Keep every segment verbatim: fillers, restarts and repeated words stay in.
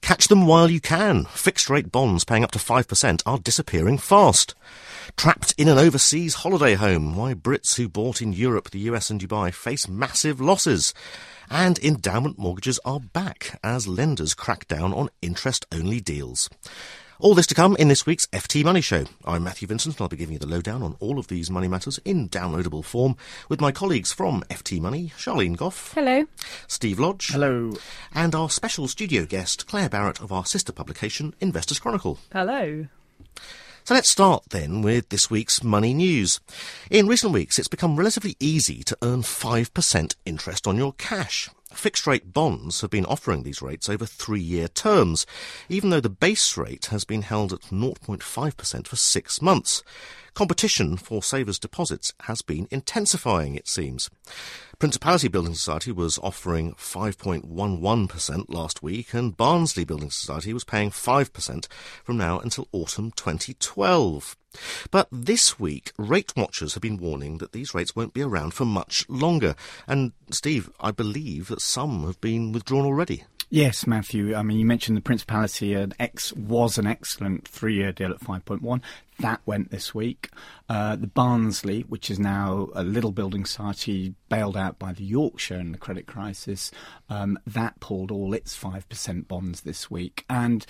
Catch them while you can. Fixed-rate bonds paying up to five percent are disappearing fast. Trapped in an overseas holiday home, why Brits who bought in Europe, the U S and Dubai face massive losses. And endowment mortgages are back as lenders crack down on interest-only deals. All this to come in this week's F T Money Show. I'm Matthew Vincent and I'll be giving you the lowdown on all of these money matters in downloadable form with my colleagues from F T Money, Charlene Goff. Hello. Steve Lodge. Hello. And our special studio guest, Claire Barrett of our sister publication, Investors Chronicle. Hello. So let's start then with this week's money news. In recent weeks, it's become relatively easy to earn five percent interest on your cash. Fixed-rate bonds have been offering these rates over three-year terms, even though the base rate has been held at zero point five percent for six months. Competition for savers' deposits has been intensifying, it seems. Principality Building Society was offering five point one one percent last week, and Barnsley Building Society was paying five percent from now until autumn twenty twelve. But this week, rate watchers have been warning that these rates won't be around for much longer. And, Steve, I believe that some have been withdrawn already. Yes, Matthew. I mean, you mentioned the Principality. An X was an excellent three-year deal at five point one. That went this week. Uh, the Barnsley, which is now a little building society bailed out by the Yorkshire in the credit crisis, um, that pulled all its five percent bonds this week. And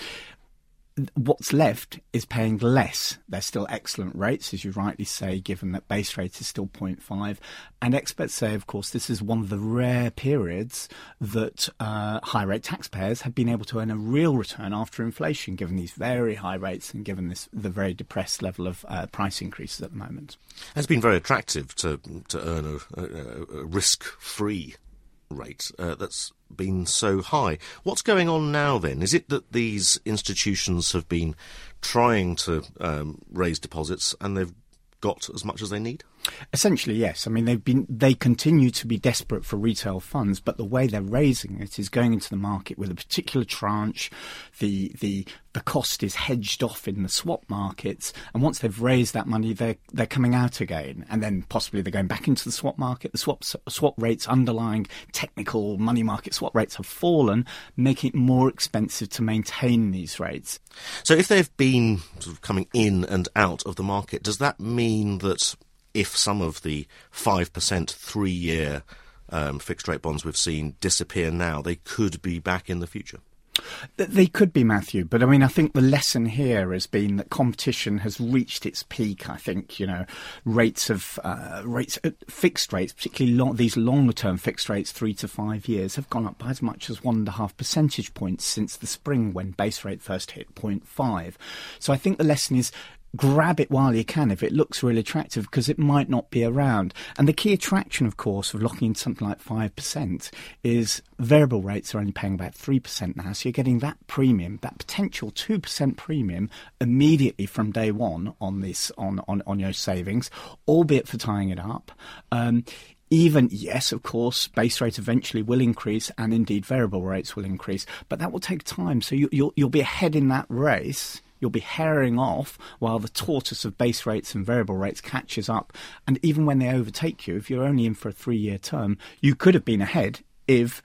what's left is paying less. They're still excellent rates, as you rightly say, given that base rate is still zero point five. And experts say, of course, this is one of the rare periods that uh, high-rate taxpayers have been able to earn a real return after inflation, given these very high rates and given this the very depressed level of uh, price increases at the moment. It's been very attractive to, to earn a, a, a risk-free rate uh, that's been so high. What's going on now then? Is it that these institutions have been trying to um, raise deposits and they've got as much as they need? Essentially, yes. I mean, they've been they continue to be desperate for retail funds, but the way they're raising it is going into the market with a particular tranche. The the the cost is hedged off in the swap markets, and once they've raised that money, they're they're coming out again, and then possibly they're going back into the swap market. The swap swap rates, underlying technical money market swap rates, have fallen, making it more expensive to maintain these rates. So, if they've been sort of coming in and out of the market, does that mean that if some of the five percent three-year um, fixed-rate bonds we've seen disappear now, they could be back in the future? They could be, Matthew, but I mean, I think the lesson here has been that competition has reached its peak. I think, you know, rates of uh, rates, uh, fixed rates, particularly long, these longer-term fixed rates, three to five years, have gone up by as much as one and a half percentage points since the spring when base rate first hit zero point five. So I think the lesson is, grab it while you can if it looks really attractive, because it might not be around. And the key attraction, of course, of locking in something like five percent is variable rates are only paying about three percent now. So you're getting that premium, that potential two percent premium immediately from day one on this, on, on, on your savings, albeit for tying it up. Um, Even, yes, of course, base rate eventually will increase, and indeed variable rates will increase, but that will take time. So you, you'll, you'll be ahead in that race. You'll be herring off while the tortoise of base rates and variable rates catches up. And even when they overtake you, if you're only in for a three-year term, you could have been ahead if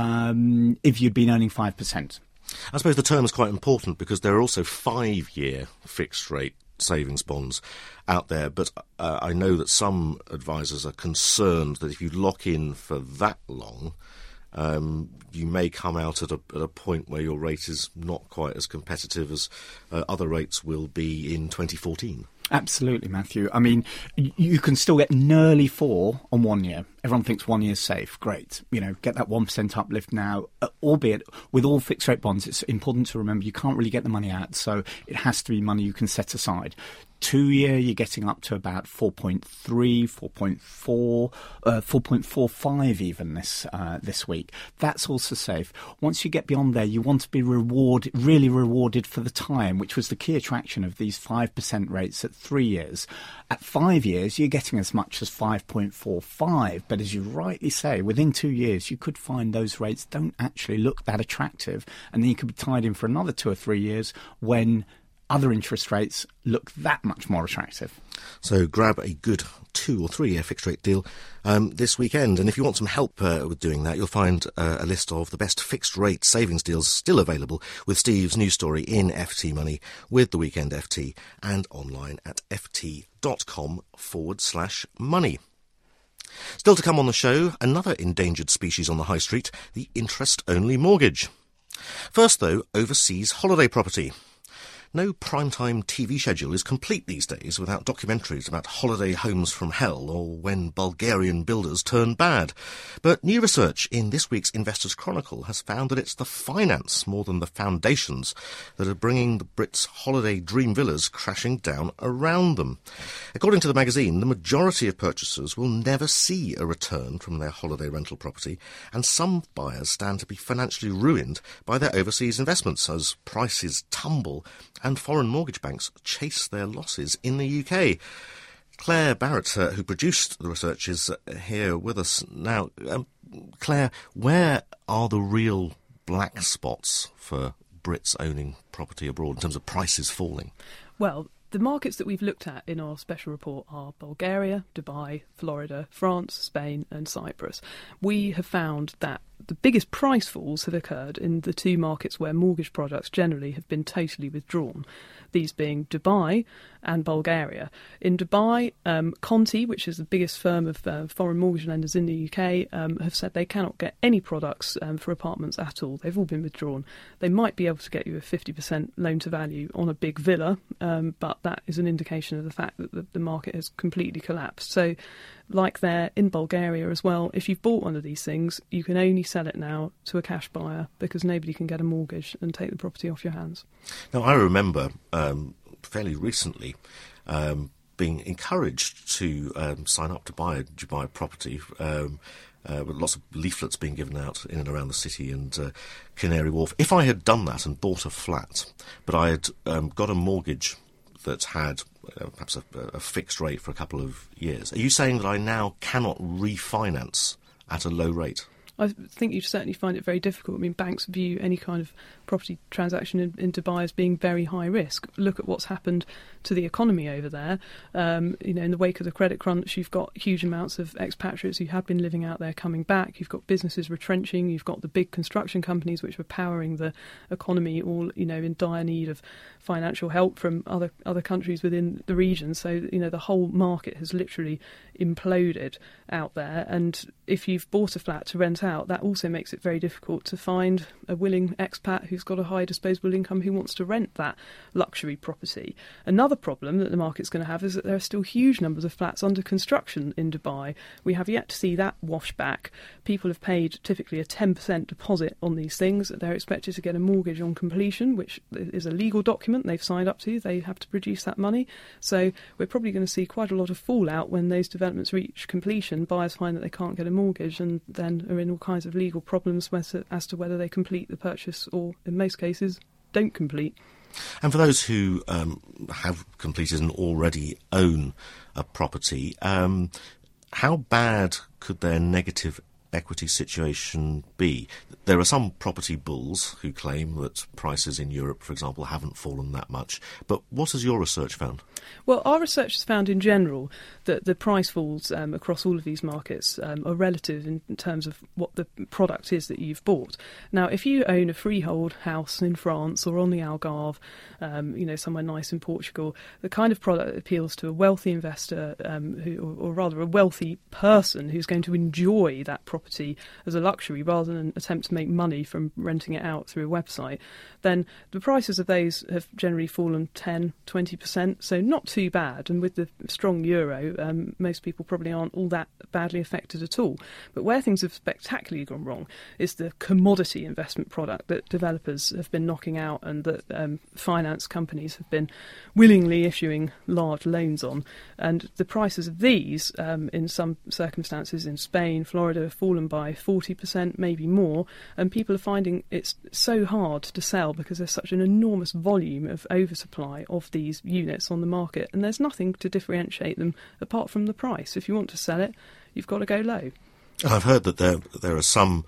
um, if you'd been earning five percent. I suppose the term is quite important because there are also five-year fixed-rate savings bonds out there, but uh, I know that some advisors are concerned that if you lock in for that long, Um, you may come out at a, at a point where your rate is not quite as competitive as uh, other rates will be in twenty fourteen. Absolutely, Matthew. I mean, you can still get nearly four on one year. Everyone thinks one year's safe. Great. You know, get that one percent uplift now, uh, albeit with all fixed rate bonds, it's important to remember you can't really get the money out, so it has to be money you can set aside. Two-year, you're getting up to about four point three, four point four, uh, four point four five even this uh, this week. That's also safe. Once you get beyond there, you want to be rewarded, really rewarded for the time, which was the key attraction of these five percent rates at three years. At five years, you're getting as much as five point four five, but as you rightly say, within two years, you could find those rates don't actually look that attractive, and then you could be tied in for another two or three years when other interest rates look that much more attractive. So grab a good two or three year fixed rate deal um, this weekend. And if you want some help uh, with doing that, you'll find uh, a list of the best fixed rate savings deals still available with Steve's news story in F T Money with the Weekend F T and online at ft.com forward slash money. Still to come on the show, another endangered species on the high street, the interest-only mortgage. First, though, overseas holiday property. No primetime T V schedule is complete these days without documentaries about holiday homes from hell or when Bulgarian builders turn bad. But new research in this week's Investors Chronicle has found that it's the finance more than the foundations that are bringing the Brits' holiday dream villas crashing down around them. According to the magazine, the majority of purchasers will never see a return from their holiday rental property, and some buyers stand to be financially ruined by their overseas investments as prices tumble and foreign mortgage banks chase their losses in the U K. Claire Barrett, uh, who produced the research, is uh, here with us now. Um, Claire, where are the real black spots for Brits owning property abroad in terms of prices falling? Well, the markets that we've looked at in our special report are Bulgaria, Dubai, Florida, France, Spain and Cyprus. We have found that the biggest price falls have occurred in the two markets where mortgage products generally have been totally withdrawn, these being Dubai and Bulgaria. In Dubai, um, Conti, which is the biggest firm of uh, foreign mortgage lenders in the U K, um, have said they cannot get any products um, for apartments at all. They've all been withdrawn. They might be able to get you a fifty percent loan to value on a big villa, um, but that is an indication of the fact that the, the market has completely collapsed. So, like there in Bulgaria as well, if you've bought one of these things, you can only sell it now to a cash buyer because nobody can get a mortgage and take the property off your hands. Now, I remember um, fairly recently um, being encouraged to um, sign up to buy a Dubai property, um, uh, with lots of leaflets being given out in and around the city and uh, Canary Wharf. If I had done that and bought a flat, but I had um, got a mortgage that had uh, perhaps a, a fixed rate for a couple of years, are you saying that I now cannot refinance at a low rate? I think you'd certainly find it very difficult. I mean, banks view any kind of property transaction in, in Dubai as being very high risk. Look at what's happened to the economy over there. Um, you know, in the wake of the credit crunch, you've got huge amounts of expatriates who have been living out there coming back. You've got businesses retrenching. You've got the big construction companies which were powering the economy, all, you know, in dire need of financial help from other other countries within the region. So, you know, the whole market has literally imploded out there. And if you've bought a flat to rent out, that also makes it very difficult to find a willing expat who's got a high disposable income who wants to rent that luxury property. Another problem that the market's going to have is that there are still huge numbers of flats under construction in Dubai. We have yet to see that wash back. People have paid typically a ten percent deposit on these things. They're expected to get a mortgage on completion, which is a legal document they've signed up to. They have to produce that money. So we're probably going to see quite a lot of fallout when those developments reach completion. Buyers find that they can't get a mortgage and then are in all kinds of legal problems as to whether they complete the purchase or, in most cases, don't complete. And for those who um, have completed and already own a property, um, how bad could their negative equity situation be? There are some property bulls who claim that prices in Europe, for example, haven't fallen that much. But what has your research found? Well, our research has found in general that the price falls um, across all of these markets um, are relative in, in terms of what the product is that you've bought. Now, if you own a freehold house in France or on the Algarve, um, you know, somewhere nice in Portugal, the kind of product that appeals to a wealthy investor, um, who, or, or rather a wealthy person who's going to enjoy that property as a luxury rather than attempt to make money from renting it out through a website, then the prices of those have generally fallen ten, twenty percent, so not too bad. And with the strong euro, um, most people probably aren't all that badly affected at all. But where things have spectacularly gone wrong is the commodity investment product that developers have been knocking out and that um, finance companies have been willingly issuing large loans on. And the prices of these, um, in some circumstances in Spain, Florida, have fallen by forty percent, maybe more. And people are finding it's so hard to sell because there's such an enormous volume of oversupply of these units on the market, and there's nothing to differentiate them apart from the price. If you want to sell it, you've got to go low. I've heard that there there are some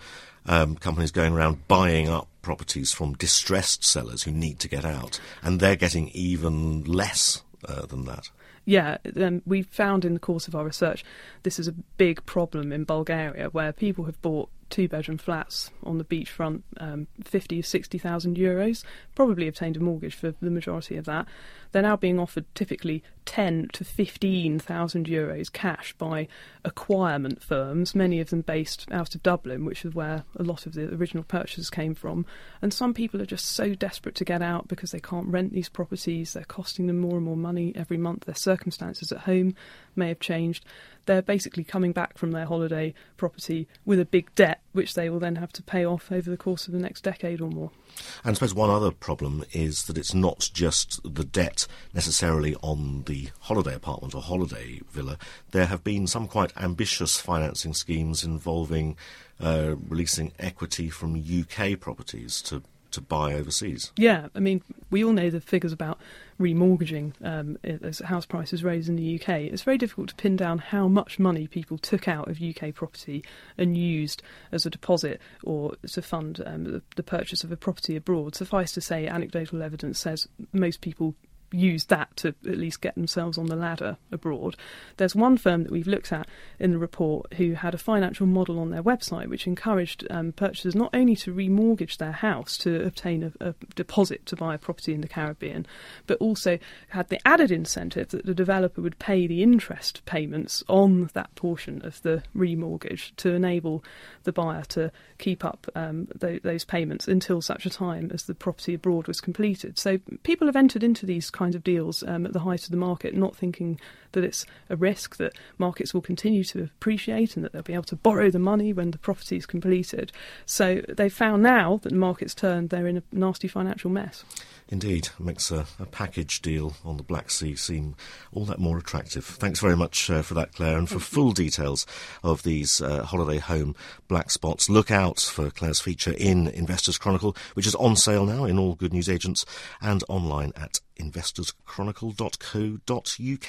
um, companies going around buying up properties from distressed sellers who need to get out, and they're getting even less uh, than that. Yeah, um, we found in the course of our research this is a big problem in Bulgaria, where people have bought two-bedroom flats on the beachfront, um, fifty, sixty thousand euros, probably obtained a mortgage for the majority of that. They're now being offered typically ten to fifteen thousand euros cash by acquirement firms, many of them based out of Dublin, which is where a lot of the original purchasers came from. And some people are just so desperate to get out because they can't rent these properties. They're costing them more and more money every month. Their circumstances at home may have changed. They're basically coming back from their holiday property with a big debt, which they will then have to pay off over the course of the next decade or more. And I suppose one other problem is that it's not just the debt necessarily on the holiday apartment or holiday villa. There have been some quite ambitious financing schemes involving uh, releasing equity from U K properties to to buy overseas. Yeah, I mean, we all know the figures about remortgaging um, as house prices rose in the U K. It's very difficult to pin down how much money people took out of U K property and used as a deposit or to fund um, the, the purchase of a property abroad. Suffice to say, anecdotal evidence says most people used that to at least get themselves on the ladder abroad. There's one firm that we've looked at in the report who had a financial model on their website which encouraged um, purchasers not only to remortgage their house to obtain a, a deposit to buy a property in the Caribbean, but also had the added incentive that the developer would pay the interest payments on that portion of the remortgage to enable the buyer to keep up um, th- those payments until such a time as the property abroad was completed. So people have entered into these kinds of deals um, at the height of the market, not thinking that it's a risk, that markets will continue to appreciate and that they'll be able to borrow the money when the property is completed. So they've found now that the market's turned, they're in a nasty financial mess. Indeed, makes a, a package deal on the Black Sea seem all that more attractive. Thanks very much uh, for that, Claire. And for full details of these uh, holiday home black spots, look out for Claire's feature in Investors Chronicle, which is on sale now in all good news agents and online at investors chronicle dot co dot uk.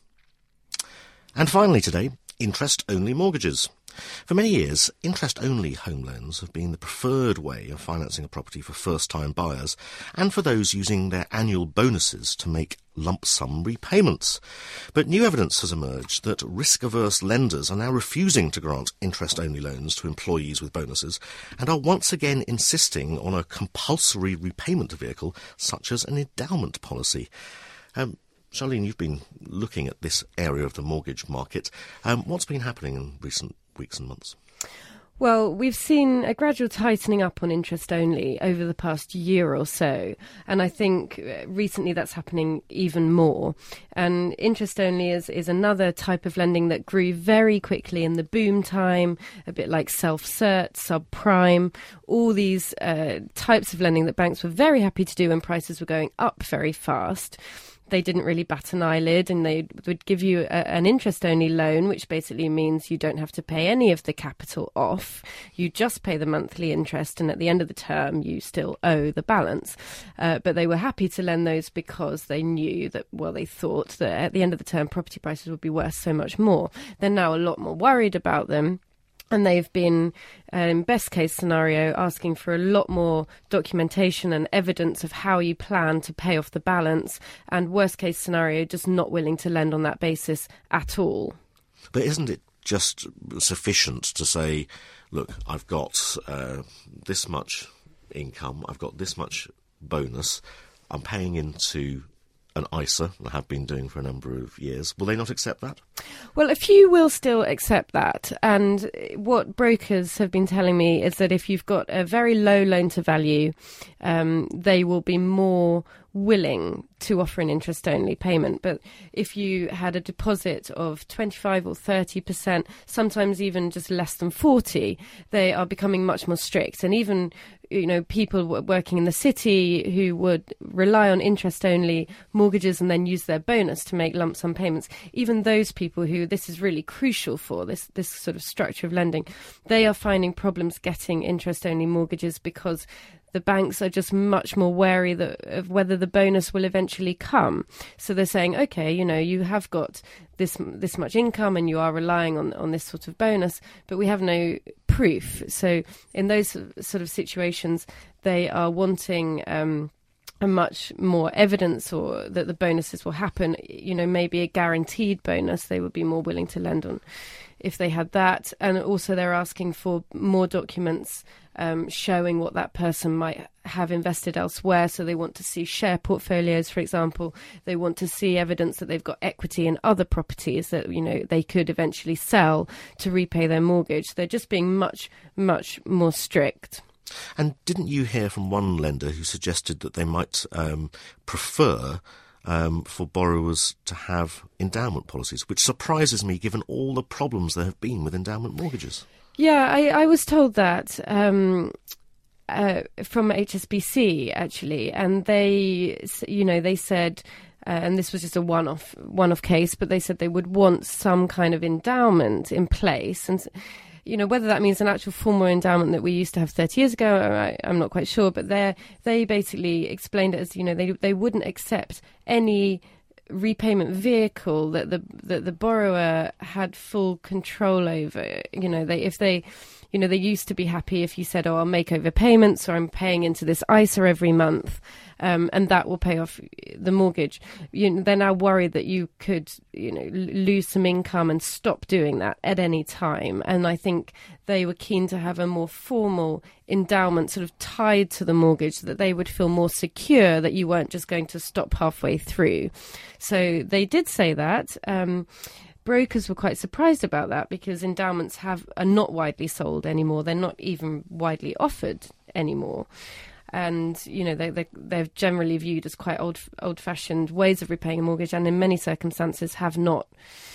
And finally today, interest-only mortgages. For many years, interest-only home loans have been the preferred way of financing a property for first-time buyers and for those using their annual bonuses to make lump-sum repayments. But new evidence has emerged that risk-averse lenders are now refusing to grant interest-only loans to employees with bonuses and are once again insisting on a compulsory repayment vehicle such as an endowment policy. Um, Charlene, you've been looking at this area of the mortgage market. Um, what's been happening in recent weeks and months? Well, we've seen a gradual tightening up on interest only over the past year or so. And I think recently that's happening even more. And interest only is, is another type of lending that grew very quickly in the boom time, a bit like self-cert, subprime, all these uh, types of lending that banks were very happy to do when prices were going up very fast. They didn't really bat an eyelid, and they would give you a, an interest-only loan, which basically means you don't have to pay any of the capital off. You just pay the monthly interest, and at the end of the term, you still owe the balance. Uh, but they were happy to lend those because they knew that, well, they thought that at the end of the term, property prices would be worth so much more. They're now a lot more worried about them. And they've been, uh, in best case scenario, asking for a lot more documentation and evidence of how you plan to pay off the balance. And worst case scenario, just not willing to lend on that basis at all. But isn't it just sufficient to say, look, I've got uh, this much income, I've got this much bonus, I'm paying into an I S A, and have been doing for a number of years. Will they not accept that? Well, a few will still accept that. And what brokers have been telling me is that if you've got a very low loan to value, um, they will be more willing to offer an interest-only payment. But if you had a deposit of twenty-five or thirty percent, sometimes even just less than forty, they are becoming much more strict. And even, you know, people working in the city who would rely on interest-only mortgages and then use their bonus to make lump sum payments, even those people who this is really crucial for, this, this sort of structure of lending, they are finding problems getting interest-only mortgages because the banks are just much more wary that, of whether the bonus will eventually come. So they're saying, okay, you know, you have got this this much income and you are relying on, on this sort of bonus, but we have no proof. So in those sort of situations, they are wanting um, a much more evidence or that the bonuses will happen. You know, maybe a guaranteed bonus they would be more willing to lend on if they had that. And also they're asking for more documents um, showing what that person might have invested elsewhere. So they want to see share portfolios, for example. They want to see evidence that they've got equity in other properties that, you know, they could eventually sell to repay their mortgage. They're just being much, much more strict. And didn't you hear from one lender who suggested that they might um, prefer um, for borrowers to have endowment policies, which surprises me given all the problems there have been with endowment mortgages? Yeah, I, I was told that um, uh, from H S B C, actually, and they, you know, they said, uh, and this was just a one-off, one-off case, but they said they would want some kind of endowment in place. And you know, whether that means an actual formal endowment that we used to have thirty years ago, I, I'm not quite sure. But they they basically explained it as, you know, they they wouldn't accept any repayment vehicle that the that the borrower had full control over. You know, they if they, you know, they used to be happy if you said, oh, I'll make over payments or I'm paying into this I S A every month. Um, and that will pay off the mortgage. You know, they're now worried that you could, you know, l- lose some income and stop doing that at any time. And I think they were keen to have a more formal endowment sort of tied to the mortgage so that they would feel more secure that you weren't just going to stop halfway through. So they did say that. Um, brokers were quite surprised about that because endowments have are not widely sold anymore. They're not even widely offered anymore. And, you know, they, they, they're generally viewed as quite old, old-fashioned ways of repaying a mortgage and in many circumstances have not,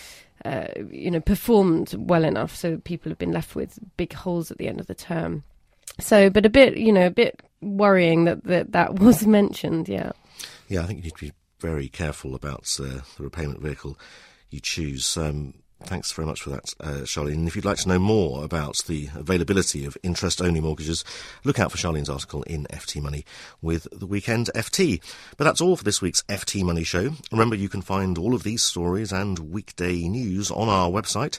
uh, you know, performed well enough. So people have been left with big holes at the end of the term. So, but a bit, you know, a bit worrying that that, that was mentioned, yeah. Yeah, I think you need to be very careful about uh, the repayment vehicle you choose. Um Thanks very much for that, uh, Charlene. And if you'd like to know more about the availability of interest-only mortgages, look out for Charlene's article in F T Money with the Weekend F T. But that's all for this week's F T Money Show. Remember, you can find all of these stories and weekday news on our website,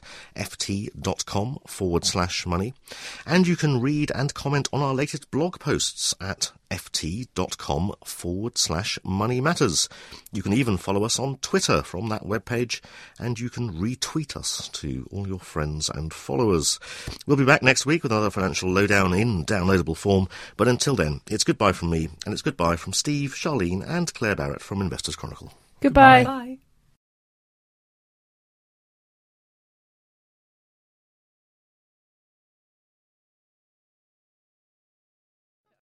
ft.com forward slash money. And you can read and comment on our latest blog posts at ft.com forward slash money matters. You can even follow us on Twitter from that webpage, and you can retweet us to all your friends and followers. We'll be back next week with another financial lowdown in downloadable form, but until then, it's goodbye from me, and it's goodbye from Steve, Charlene and Claire Barrett from Investors Chronicle. Goodbye. Bye.